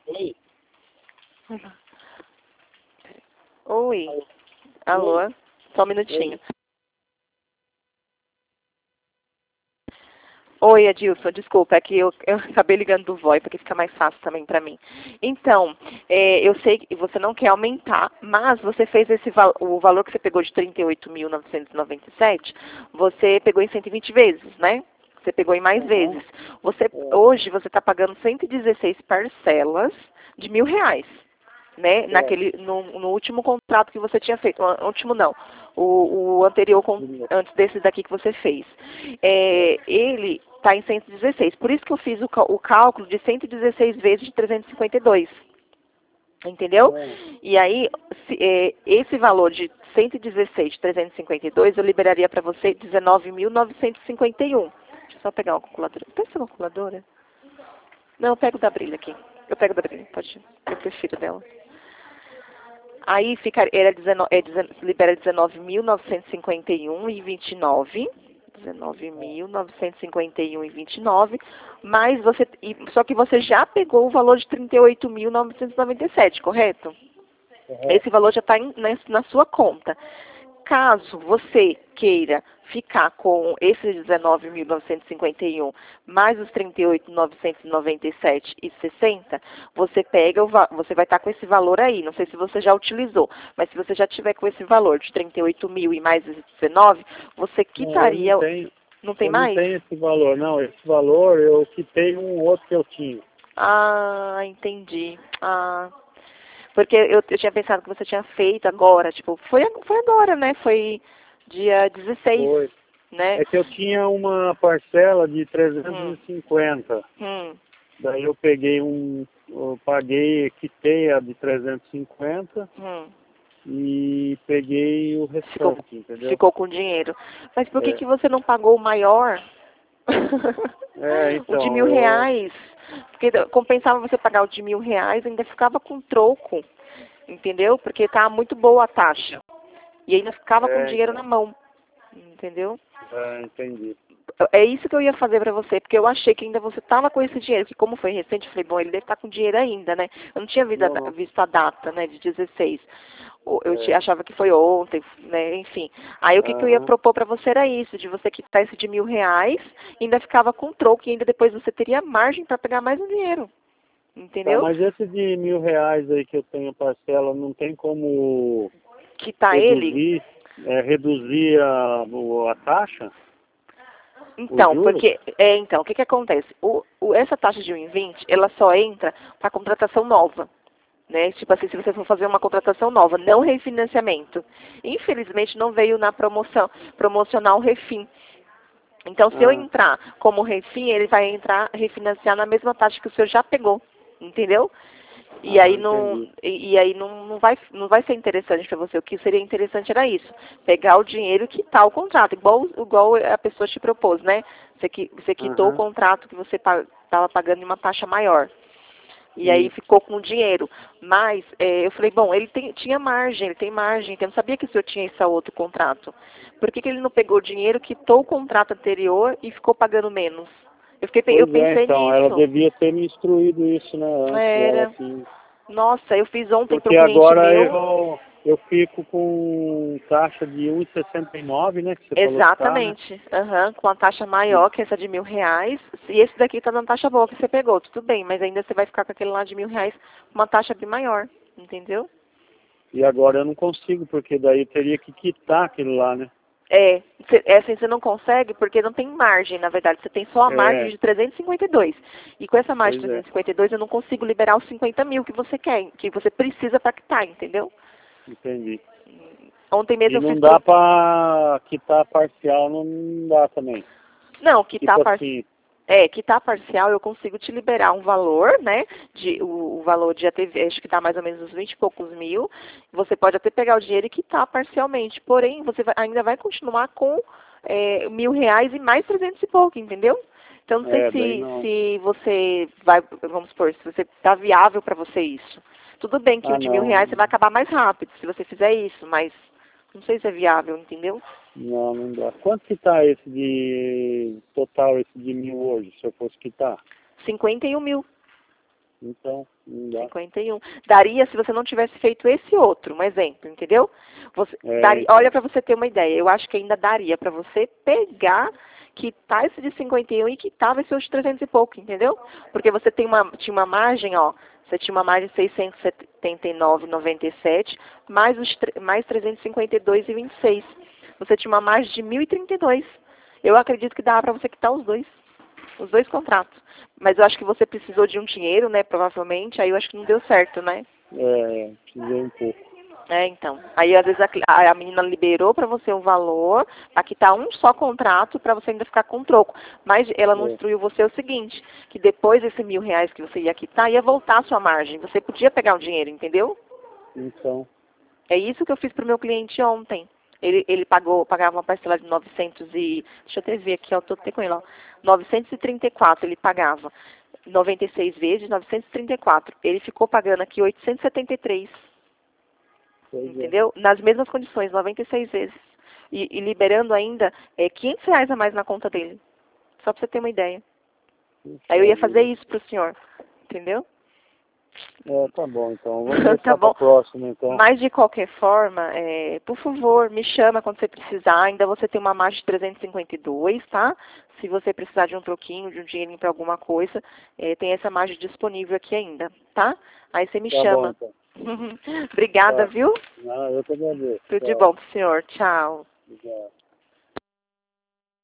Oi. Oi. Alô? Só um minutinho. Oi, Adilson, desculpa, é que eu acabei ligando do VoIP, porque fica mais fácil também para mim. Então, eu sei que você não quer aumentar, mas você fez o valor que você pegou de 38.997, você pegou em 120 vezes, né? Você pegou em mais vezes. Hoje você está pagando 116 parcelas de R$ 1.000. Né, no último contrato que você tinha feito, o último não, o anterior, antes desse daqui que você fez. Ele está em 116, por isso que eu fiz o cálculo de 116 vezes de 352. Entendeu? E aí, esse valor de 116 de 352, eu liberaria para você 19.951. Deixa eu só pegar uma calculadora. Tem essa calculadora? Não, eu pego da Brilha aqui. Eu pego da Brilha, pode. Eu prefiro dela. Aí fica, libera 19.951,29. 19.951,29. Mas só que você já pegou o valor de 38.997, correto? Esse valor já está na sua conta. Caso você queira ficar com esses 19.951 mais os 38.997,60, você vai estar com esse valor aí. Não sei se você já utilizou, mas se você já tiver com esse valor de 38.000 e mais esses 19, você quitaria. Não tem mais? Não tenho esse valor, não. Esse valor eu quitei um outro que eu tinha. Ah, entendi. Porque eu tinha pensado que você tinha feito agora, tipo, foi agora, né? Foi dia 16, Foi. né? É que eu tinha uma parcela de 350. Daí eu peguei eu paguei, quitei a de 350 e peguei o restante, entendeu? Ficou com dinheiro. Mas por que você não pagou o maior? Então, o de R$ 1.000. Porque compensava você pagar o de R$ 1.000, ainda ficava com troco. Entendeu? Porque tá muito boa a taxa. E ainda ficava com dinheiro na mão. Entendeu? Entendi. É isso que eu ia fazer pra você, porque eu achei que ainda você tava com esse dinheiro, que como foi recente, eu falei, bom, ele deve estar com dinheiro ainda, né? Eu não tinha visto a data, né, de 16. Eu achava que foi ontem, né, enfim. Aí o que eu ia propor pra você era isso, de você quitar esse de R$ 1.000, ainda ficava com troco, e ainda depois você teria margem pra pegar mais um dinheiro. Entendeu? Tá, mas esse de R$ 1.000 aí que eu tenho parcela, não tem como quitar ele? Reduzir a taxa? Então, o que acontece? Essa taxa de 1,20, ela só entra para contratação nova. Né? Tipo assim, se você for fazer uma contratação nova, não refinanciamento. Infelizmente não veio na promocional refin. Então, se eu entrar como refin, ele vai refinanciar na mesma taxa que o senhor já pegou. Entendeu? E aí não vai ser interessante para você. O que seria interessante era isso, pegar o dinheiro e quitar o contrato, igual a pessoa te propôs, né? Você quitou o contrato que você estava pagando em uma taxa maior. E aí ficou com o dinheiro. Mas eu falei, bom, ele tinha margem, ele tem margem, então eu não sabia que o senhor tinha esse outro contrato. Por que ele não pegou o dinheiro, quitou o contrato anterior e ficou pagando menos? Eu pensei então, nisso. ela devia ter me instruído isso, né? Era. Nossa, eu fiz ontem para Porque um cliente agora meu. eu fico com taxa de 1,69, né? Que você Exatamente. falou que tá, né? Com a taxa maior que essa de R$ 1.000. E esse daqui tá dando taxa boa que você pegou, tudo bem, mas ainda você vai ficar com aquele lá de R$ 1.000 com uma taxa bem maior, entendeu? E agora eu não consigo, porque daí eu teria que quitar aquilo lá, né? Assim, você não consegue porque não tem margem, na verdade. Você tem só a margem de 352. E com essa margem de 352, eu não consigo liberar os 50.000 que você quer, que você precisa para quitar, entendeu? Entendi. Ontem mesmo eu fiz... E não dá pra quitar parcial, não dá também. Não, quitar tipo parcial... assim, quitar parcial, eu consigo te liberar um valor, né? O valor de ATV, acho que dá mais ou menos uns 20 e poucos mil. Você pode até pegar o dinheiro e quitar parcialmente. Porém, você ainda vai continuar com R$ 1.000 e mais 300 e pouco, entendeu? Então, não sei se você vai, vamos supor, se você está viável para você isso. Tudo bem que o de R$ 1.000 você vai acabar mais rápido se você fizer isso, mas não sei se é viável, entendeu? Não dá. Quanto que tá esse de total, esse de 1.000 hoje, se eu fosse quitar? 51 mil. Então, não dá. 51. Daria se você não tivesse feito esse outro, um exemplo, entendeu? Você, daria, Então. olha para você ter uma ideia, eu acho que ainda daria para você pegar, quitar esse de 51 e quitar esse outro de 300 e pouco, entendeu? Porque você tinha uma margem, ó, você tinha uma margem de 679,97, mais 352,26. Você tinha uma margem de 1.032. Eu acredito que dá para você quitar os dois contratos. Mas eu acho que você precisou de um dinheiro, né, provavelmente, aí eu acho que não deu certo, né? Precisei um pouco. Então. Aí, às vezes, a menina liberou para você um valor, para quitar um só contrato, para você ainda ficar com troco. Mas ela não instruiu você o seguinte, que depois desses R$ 1.000 que você ia quitar, ia voltar a sua margem. Você podia pegar o dinheiro, entendeu? Então. É isso que eu fiz para o meu cliente ontem. Ele pagava uma parcela de 900 e... Deixa eu até ver aqui, ó, estou até com ele, ó. 934 ele pagava. 96 vezes, 934. Ele ficou pagando aqui 873. Entendeu? Nas mesmas condições, 96 vezes. E liberando ainda R$ 500 a mais na conta dele. Só para você ter uma ideia. Aí eu ia fazer isso para o senhor. Entendeu? Tá bom, então. Vamos deixar Tá bom. para próxima, então. Mas, de qualquer forma, por favor, me chama quando você precisar. Ainda você tem uma margem de 352, tá? Se você precisar de um troquinho, de um dinheirinho para alguma coisa, tem essa margem disponível aqui ainda, tá? Aí você me chama. Bom, então. Obrigada, viu? Eu que agradeço. Tudo de bom pro senhor. Tchau. Obrigado.